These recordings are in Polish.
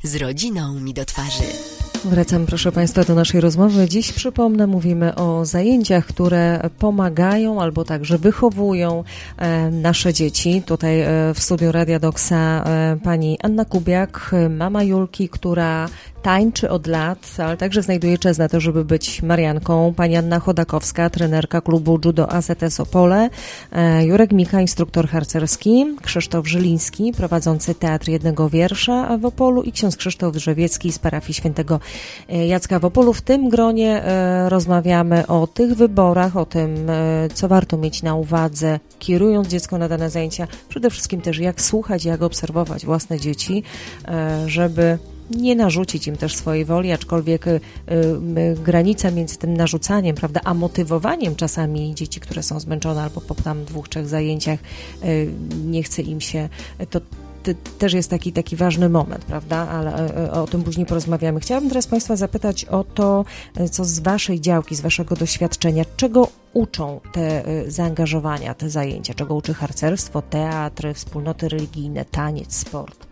Z rodziną mi do twarzy. Wracam, proszę Państwa, do naszej rozmowy. Dziś, przypomnę, mówimy o zajęciach, które pomagają albo także wychowują nasze dzieci. Tutaj w studiu Radia Doksa pani Anna Kubiak, mama Julki, która tańczy od lat, ale także znajduje czas na to, żeby być Marianką. Pani Anna Chodakowska, trenerka klubu Judo AZS Opole. Jurek Micha, instruktor harcerski. Krzysztof Żyliński, prowadzący Teatr Jednego Wiersza w Opolu i ksiądz Krzysztof Drzewiecki z parafii Świętego Jacka w Opolu. W tym gronie rozmawiamy o tych wyborach, o tym, co warto mieć na uwadze, kierując dziecko na dane zajęcia. Przede wszystkim też jak słuchać, jak obserwować własne dzieci, żeby nie narzucić im też swojej woli, aczkolwiek granica między tym narzucaniem, prawda, a motywowaniem czasami dzieci, które są zmęczone albo po tam 2-3 zajęciach nie chce im się, to też jest taki ważny moment, prawda, ale o tym później porozmawiamy. Chciałabym teraz Państwa zapytać o to, co z Waszej działki, z Waszego doświadczenia, czego uczą te zaangażowania, te zajęcia, czego uczy harcerstwo, teatr, wspólnoty religijne, taniec, sport.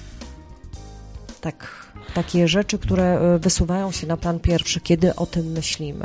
Takie rzeczy, które wysuwają się na plan pierwszy, kiedy o tym myślimy.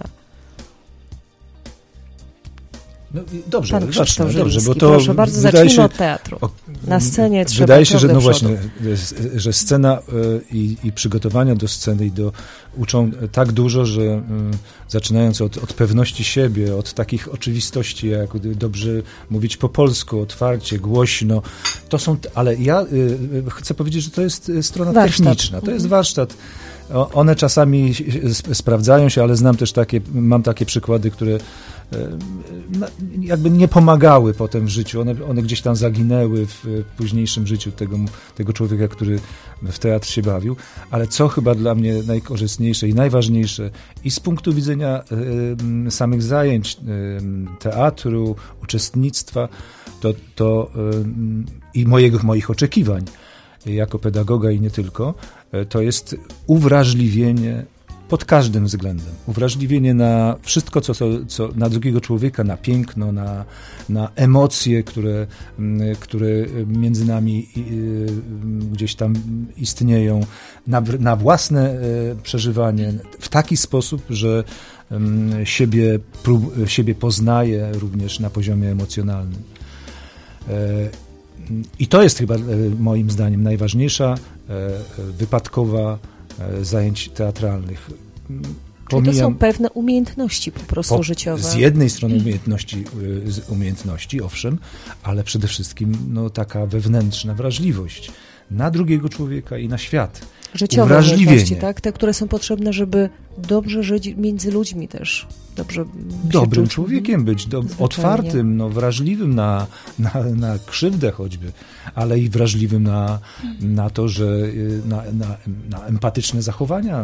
No, dobrze, Pan Krzysztof Żyliński, bo to proszę bardzo, zacznijmy od teatru. Na scenie trzeba wydaje się, że no przodu. właśnie, że scena i przygotowania do sceny uczą tak dużo, że zaczynając od pewności siebie, od takich oczywistości, jak dobrze mówić po polsku, otwarcie, głośno, to są, ale ja chcę powiedzieć, że to jest strona techniczna, to jest warsztat. One czasami sprawdzają się, ale mam takie przykłady, które jakby nie pomagały potem w życiu. One gdzieś tam zaginęły w późniejszym życiu tego człowieka, który w teatr się bawił. Ale co chyba dla mnie najkorzystniejsze i najważniejsze i z punktu widzenia samych zajęć, teatru, uczestnictwa, to i moich oczekiwań jako pedagoga i nie tylko, to jest uwrażliwienie pod każdym względem. Uwrażliwienie na wszystko, co na drugiego człowieka, na piękno, na emocje, które między nami gdzieś tam istnieją, na własne przeżywanie w taki sposób, że siebie poznaje również na poziomie emocjonalnym. I to jest chyba moim zdaniem najważniejsza wypadkowa zajęć teatralnych. Czyli to są pewne umiejętności po prostu życiowe. Z jednej strony umiejętności, owszem, ale przede wszystkim taka wewnętrzna wrażliwość na drugiego człowieka i na świat. Życiowe umiejętności, tak? Te, które są potrzebne, żeby dobrze żyć między ludźmi też. Dobrym człowiekiem być, otwartym, wrażliwym na krzywdę choćby, ale i wrażliwym na to, że na empatyczne zachowania,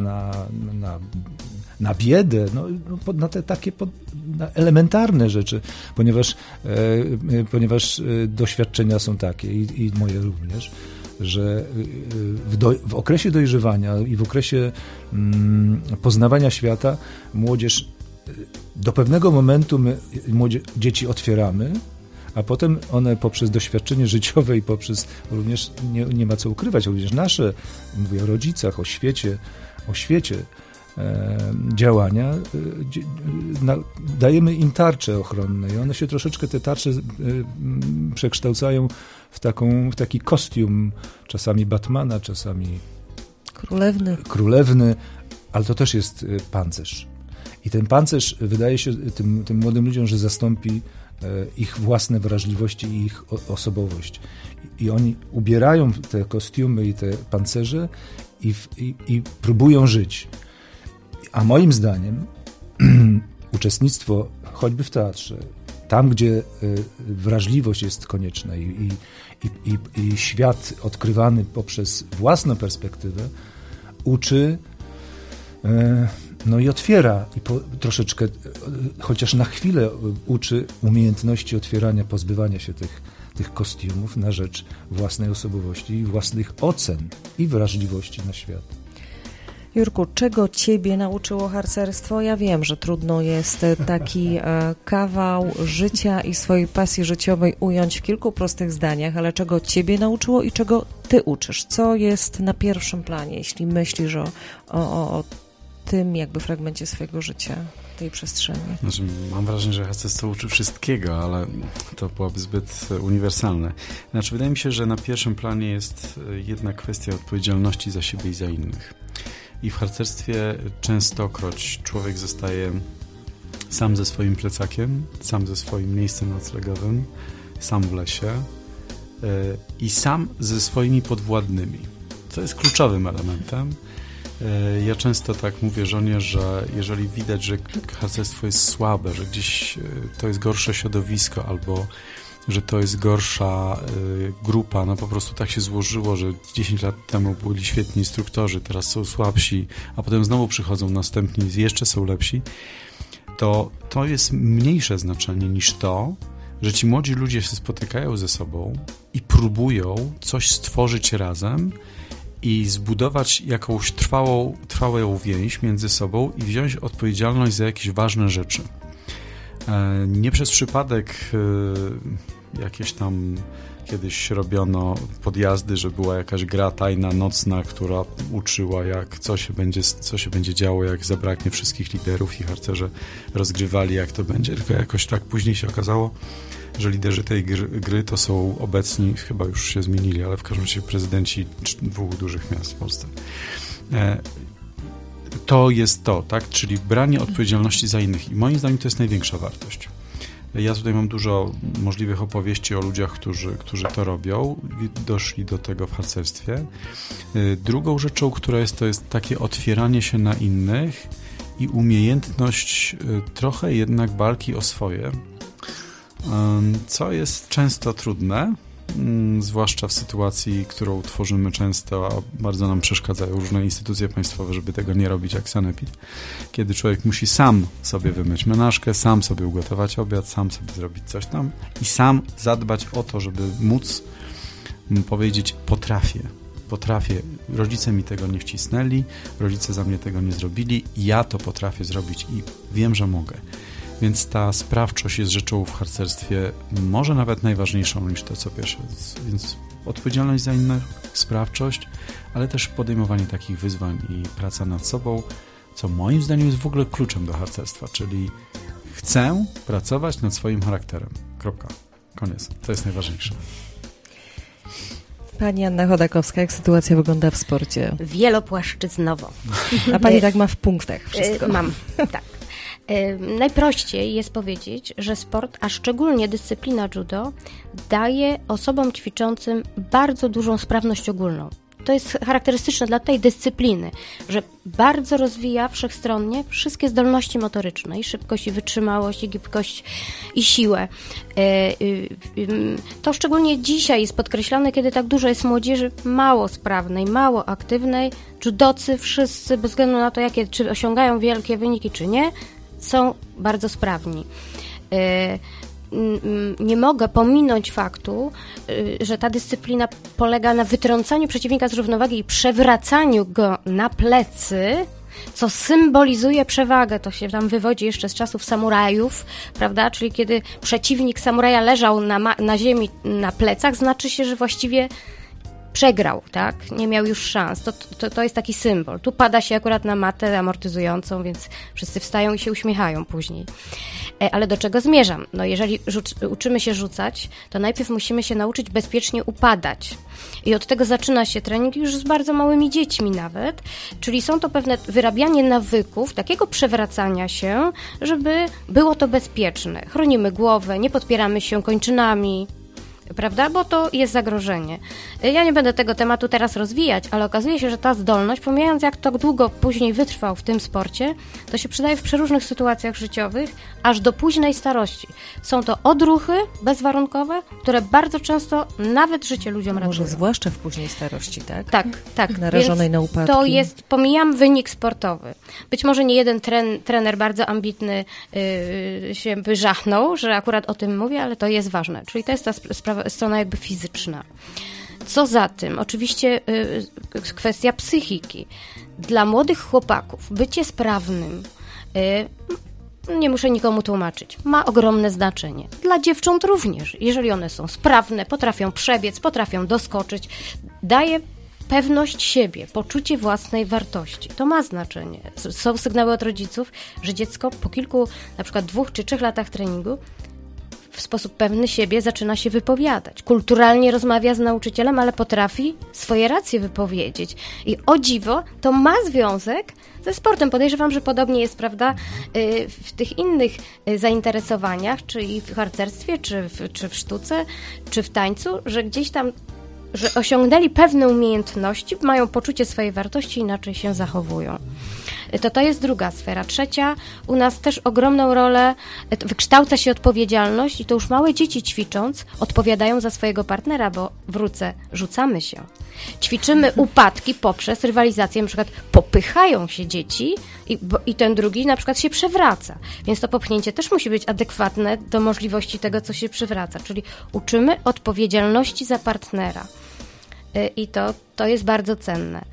na biedę, na te takie na elementarne rzeczy, ponieważ doświadczenia są takie i moje również, że w okresie dojrzewania i w okresie poznawania świata młodzież do pewnego momentu dzieci otwieramy, a potem one poprzez doświadczenie życiowe i poprzez również, nie ma co ukrywać, również nasze, mówię o rodzicach, o świecie działania, dajemy im tarcze ochronne i one się troszeczkę, te tarcze przekształcają w taki kostium, czasami Batmana, czasami królewny, ale to też jest pancerz. I ten pancerz wydaje się tym młodym ludziom, że zastąpi ich własne wrażliwości i ich osobowość. I oni ubierają te kostiumy i te pancerze i próbują żyć. A moim zdaniem uczestnictwo choćby w teatrze, tam gdzie wrażliwość jest konieczna i świat odkrywany poprzez własną perspektywę uczy i otwiera i troszeczkę, chociaż na chwilę uczy umiejętności otwierania, pozbywania się tych kostiumów na rzecz własnej osobowości i własnych ocen i wrażliwości na świat. Jurku, czego ciebie nauczyło harcerstwo? Ja wiem, że trudno jest taki kawał życia i swojej pasji życiowej ująć w kilku prostych zdaniach, ale czego ciebie nauczyło i czego ty uczysz? Co jest na pierwszym planie, jeśli myślisz o tym jakby fragmencie swojego życia, tej przestrzeni? Znaczy, mam wrażenie, że harcerstwo uczy wszystkiego, ale to byłoby zbyt uniwersalne. Znaczy, wydaje mi się, że na pierwszym planie jest jedna kwestia odpowiedzialności za siebie i za innych. I w harcerstwie częstokroć człowiek zostaje sam ze swoim plecakiem, sam ze swoim miejscem noclegowym, sam w lesie i sam ze swoimi podwładnymi. Co jest kluczowym elementem. Ja często tak mówię żonie, że jeżeli widać, że harcerstwo jest słabe, że gdzieś to jest gorsze środowisko albo że to jest gorsza grupa, no po prostu tak się złożyło, że 10 lat temu byli świetni instruktorzy, teraz są słabsi, a potem znowu przychodzą następni, jeszcze są lepsi, to jest mniejsze znaczenie niż to, że ci młodzi ludzie się spotykają ze sobą i próbują coś stworzyć razem i zbudować jakąś trwałą więź między sobą i wziąć odpowiedzialność za jakieś ważne rzeczy. Nie przez przypadek jakieś tam kiedyś robiono podjazdy, że była jakaś gra tajna, nocna, która uczyła, co się będzie działo, jak zabraknie wszystkich liderów i harcerze rozgrywali, jak to będzie, tylko jakoś tak później się okazało, że liderzy tej gry to są obecni, chyba już się zmienili, ale w każdym razie prezydenci 2 dużych miast w Polsce. To jest to, tak? Czyli branie odpowiedzialności za innych i moim zdaniem to jest największa wartość. Ja tutaj mam dużo możliwych opowieści o ludziach, którzy to robią i doszli do tego w harcerstwie. Drugą rzeczą, która jest, to jest takie otwieranie się na innych i umiejętność trochę jednak walki o swoje, co jest często trudne, zwłaszcza w sytuacji, którą tworzymy często, a bardzo nam przeszkadzają różne instytucje państwowe, żeby tego nie robić jak sanepid, kiedy człowiek musi sam sobie wymyć menażkę, sam sobie ugotować obiad, sam sobie zrobić coś tam i sam zadbać o to, żeby móc powiedzieć potrafię, rodzice mi tego nie wcisnęli, rodzice za mnie tego nie zrobili, ja to potrafię zrobić i wiem, że mogę. Więc ta sprawczość jest rzeczą w harcerstwie może nawet najważniejszą niż to, co pierwsze. Więc odpowiedzialność za innych, sprawczość, ale też podejmowanie takich wyzwań i praca nad sobą, co moim zdaniem jest w ogóle kluczem do harcerstwa, czyli chcę pracować nad swoim charakterem. Kropka. Koniec. To jest najważniejsze. Pani Anna Chodakowska, jak sytuacja wygląda w sporcie? Wielopłaszczyznowo. A pani tak ma w punktach wszystko? Mam, tak. Najprościej jest powiedzieć, że sport, a szczególnie dyscyplina judo, daje osobom ćwiczącym bardzo dużą sprawność ogólną. To jest charakterystyczne dla tej dyscypliny, że bardzo rozwija wszechstronnie wszystkie zdolności motoryczne, i szybkość, i wytrzymałość, i gibkość, i siłę. To szczególnie dzisiaj jest podkreślane, kiedy tak dużo jest młodzieży mało sprawnej, mało aktywnej. Judocy wszyscy, bez względu na to, czy osiągają wielkie wyniki, czy nie, są bardzo sprawni. Nie mogę pominąć faktu, że ta dyscyplina polega na wytrącaniu przeciwnika z równowagi i przewracaniu go na plecy, co symbolizuje przewagę. To się tam wywodzi jeszcze z czasów samurajów, prawda? Czyli kiedy przeciwnik samuraja leżał na ziemi na plecach, znaczy się, że właściwie przegrał, tak? Nie miał już szans. To jest taki symbol. Tu pada się akurat na matę amortyzującą, więc wszyscy wstają i się uśmiechają później. Ale do czego zmierzam? No jeżeli uczymy się rzucać, to najpierw musimy się nauczyć bezpiecznie upadać. I od tego zaczyna się trening już z bardzo małymi dziećmi nawet. Czyli są to pewne wyrabianie nawyków, takiego przewracania się, żeby było to bezpieczne. Chronimy głowę, nie podpieramy się kończynami, prawda? Bo to jest zagrożenie. Ja nie będę tego tematu teraz rozwijać, ale okazuje się, że ta zdolność, pomijając jak to długo później wytrwał w tym sporcie, to się przydaje w przeróżnych sytuacjach życiowych, aż do późnej starości. Są to odruchy bezwarunkowe, które bardzo często nawet życie ludziom ratują. Może zwłaszcza w późnej starości, tak? Tak. Narażonej na upadki. To jest, pomijam wynik sportowy. Być może nie jeden trener bardzo ambitny się wyżachnął, że akurat o tym mówię, ale to jest ważne. Czyli to jest ta strona jakby fizyczna. Co za tym? Oczywiście kwestia psychiki. Dla młodych chłopaków bycie sprawnym, nie muszę nikomu tłumaczyć, ma ogromne znaczenie. Dla dziewcząt również. Jeżeli one są sprawne, potrafią przebiec, potrafią doskoczyć, daje pewność siebie, poczucie własnej wartości. To ma znaczenie. Są sygnały od rodziców, że dziecko po kilku, na przykład 2 czy 3 latach treningu w sposób pewny siebie zaczyna się wypowiadać. Kulturalnie rozmawia z nauczycielem, ale potrafi swoje racje wypowiedzieć. I o dziwo, to ma związek ze sportem. Podejrzewam, że podobnie jest, prawda, w tych innych zainteresowaniach, czy i w harcerstwie, czy w sztuce, czy w tańcu, że gdzieś tam że osiągnęli pewne umiejętności, mają poczucie swojej wartości, inaczej się zachowują. To jest druga sfera. Trzecia, u nas też ogromną rolę wykształca się odpowiedzialność i to już małe dzieci ćwicząc odpowiadają za swojego partnera, bo rzucamy się. Ćwiczymy upadki poprzez rywalizację, na przykład popychają się dzieci i ten drugi na przykład się przewraca. Więc to popchnięcie też musi być adekwatne do możliwości tego, co się przewraca. Czyli uczymy odpowiedzialności za partnera. I to jest bardzo cenne.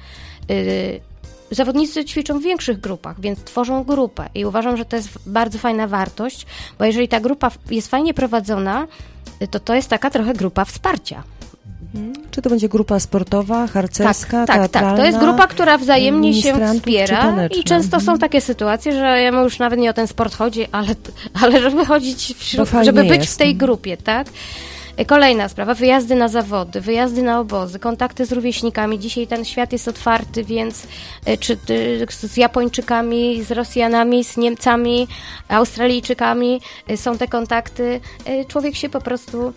Zawodnicy ćwiczą w większych grupach, więc tworzą grupę i uważam, że to jest bardzo fajna wartość, bo jeżeli ta grupa jest fajnie prowadzona, to jest taka trochę grupa wsparcia. Czy to będzie grupa sportowa, harcerska, tak. To jest grupa, która wzajemnie się wspiera i często są takie sytuacje, że jemu już nawet nie o ten sport chodzi, ale żeby chodzić żeby być w tej grupie, tak? Kolejna sprawa, wyjazdy na zawody, wyjazdy na obozy, kontakty z rówieśnikami. Dzisiaj ten świat jest otwarty, więc czy z Japończykami, z Rosjanami, z Niemcami, Australijczykami są te kontakty. Człowiek się po prostu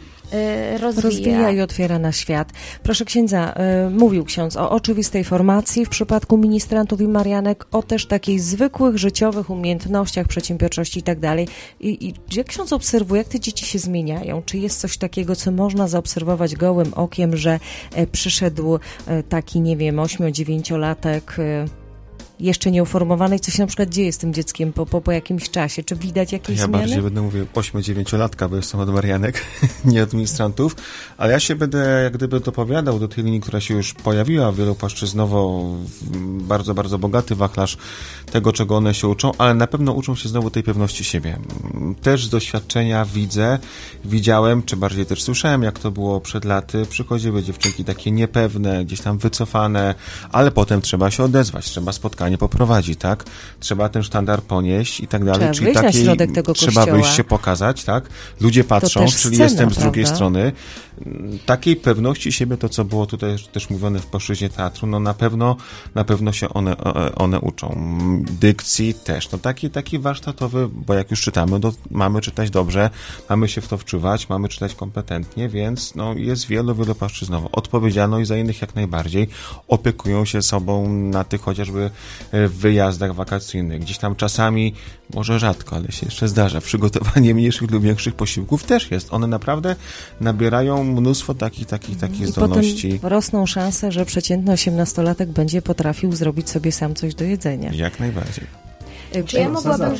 rozwija i otwiera na świat. Proszę księdza, mówił ksiądz o oczywistej formacji w przypadku ministrantów i marianek, o też takich zwykłych, życiowych umiejętnościach, przedsiębiorczości i tak dalej. I jak ksiądz obserwuje, jak te dzieci się zmieniają? Czy jest coś takiego, co można zaobserwować gołym okiem, że przyszedł taki, nie wiem, 8-9-latek jeszcze nieuformowany i co się na przykład dzieje z tym dzieckiem po jakimś czasie? Czy widać jakieś zmiany? Ja bardziej będę mówił 8-9-latka, bo jestem od marianek, nie od ministrantów, ale ja się będę jak gdyby dopowiadał do tej linii, która się już pojawiła wielopłaszczyznowo, bardzo, bardzo bogaty wachlarz tego, czego one się uczą, ale na pewno uczą się znowu tej pewności siebie. Też z doświadczenia widziałem, czy bardziej też słyszałem, jak to było przed laty. Przychodziły dziewczynki takie niepewne, gdzieś tam wycofane, ale potem trzeba się odezwać, trzeba spotkanie poprowadzić, tak? Trzeba ten sztandar ponieść i tak dalej. Czyli takiej, trzeba wyjść się pokazać, tak? Ludzie patrzą, czyli scena, jestem z drugiej strony. Takiej pewności siebie, to co było tutaj też mówione w płaszczyźnie teatru, no na pewno się one uczą. Dykcji też. No taki warsztatowy, bo jak już czytamy, mamy czytać dobrze, mamy się w to wczuwać, mamy czytać kompetentnie, więc no jest wielopłaszczyznowo. Odpowiedzialność za innych jak najbardziej. Opiekują się sobą na tych chociażby wyjazdach wakacyjnych. Gdzieś tam czasami, może rzadko, ale się jeszcze zdarza, przygotowanie mniejszych lub większych posiłków też jest. One naprawdę nabierają mnóstwo takich zdolności. I potem rosną szanse, że przeciętny 18-latek będzie potrafił zrobić sobie sam coś do jedzenia. Jak najbardziej. Czy ja mogłabym...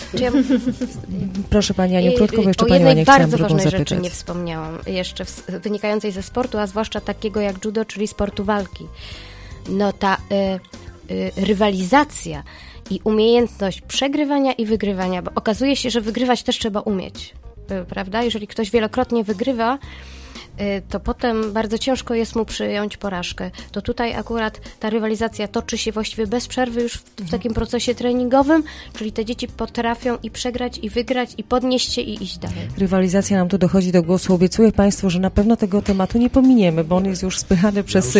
Proszę Pani Aniu, krótko, bo jeszcze Pani Aniu chciałam bardzo drugą ważnej zapytać. rzeczy nie wspomniałam, jeszcze wynikającej ze sportu, a zwłaszcza takiego jak judo, czyli sportu walki. No ta rywalizacja i umiejętność przegrywania i wygrywania, bo okazuje się, że wygrywać też trzeba umieć, prawda? Jeżeli ktoś wielokrotnie wygrywa, to potem bardzo ciężko jest mu przyjąć porażkę. To tutaj akurat ta rywalizacja toczy się właściwie bez przerwy już w takim procesie treningowym, czyli te dzieci potrafią i przegrać, i wygrać, i podnieść się, i iść dalej. Rywalizacja nam tu dochodzi do głosu. Obiecuję Państwu, że na pewno tego tematu nie pominiemy, bo on jest już spychany przez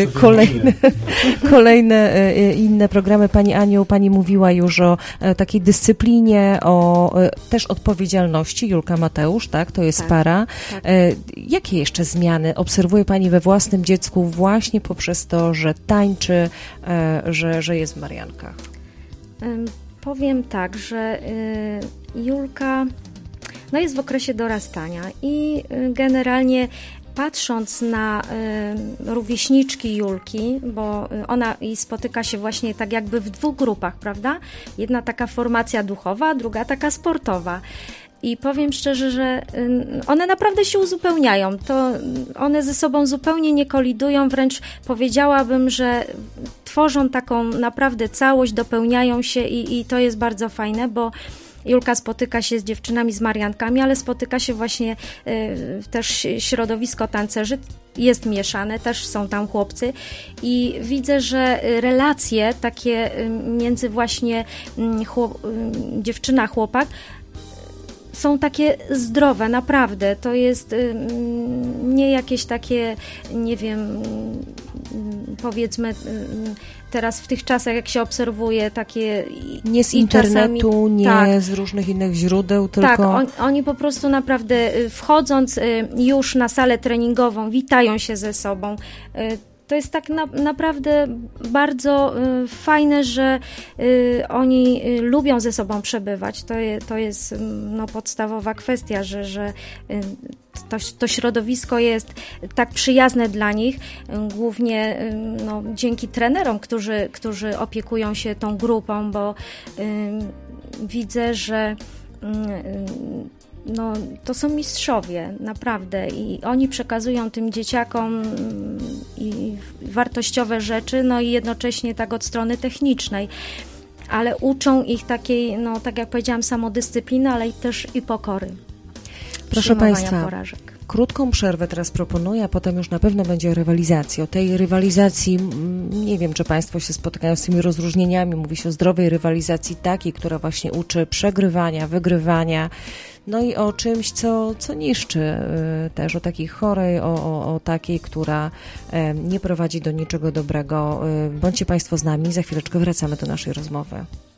kolejne inne programy. Pani Aniu, Pani mówiła już o takiej dyscyplinie, o też odpowiedzialności. Julka Mateusz, tak? To jest para. Tak. Jakie jeszcze zmiany obserwuje Pani we własnym dziecku właśnie poprzez to, że tańczy, że jest w mariankach? Powiem tak, że Julka jest w okresie dorastania i generalnie patrząc na rówieśniczki Julki, bo ona spotyka się właśnie tak jakby w 2 grupach, prawda? Jedna taka formacja duchowa, druga taka sportowa. I powiem szczerze, że one naprawdę się uzupełniają. To one ze sobą zupełnie nie kolidują, wręcz powiedziałabym, że tworzą taką naprawdę całość, dopełniają się i to jest bardzo fajne, bo Julka spotyka się z dziewczynami, z Mariankami, ale spotyka się właśnie też środowisko tancerzy, jest mieszane, też są tam chłopcy i widzę, że relacje takie między właśnie dziewczyna-chłopak są takie zdrowe, naprawdę. To jest nie jakieś takie, nie wiem, powiedzmy teraz w tych czasach, jak się obserwuje, takie... Nie z internetu, czasami, nie tak, z różnych innych źródeł, tylko... Tak, oni po prostu naprawdę wchodząc już na salę treningową, witają się ze sobą. To jest tak naprawdę bardzo fajne, że oni lubią ze sobą przebywać. To jest podstawowa kwestia, że to środowisko jest tak przyjazne dla nich, głównie dzięki trenerom, którzy opiekują się tą grupą, bo widzę, że to są mistrzowie, naprawdę, i oni przekazują tym dzieciakom i wartościowe rzeczy, i jednocześnie tak od strony technicznej, ale uczą ich takiej, tak jak powiedziałam, samodyscypliny, ale też i pokory. Proszę Państwa, porażek. Krótką przerwę teraz proponuję, a potem już na pewno będzie rywalizacja. O tej rywalizacji, nie wiem, czy Państwo się spotykają z tymi rozróżnieniami. Mówi się o zdrowej rywalizacji takiej, która właśnie uczy przegrywania, wygrywania, i o czymś, co niszczy też, o takiej chorej, o takiej, która nie prowadzi do niczego dobrego. Bądźcie Państwo z nami, za chwileczkę wracamy do naszej rozmowy.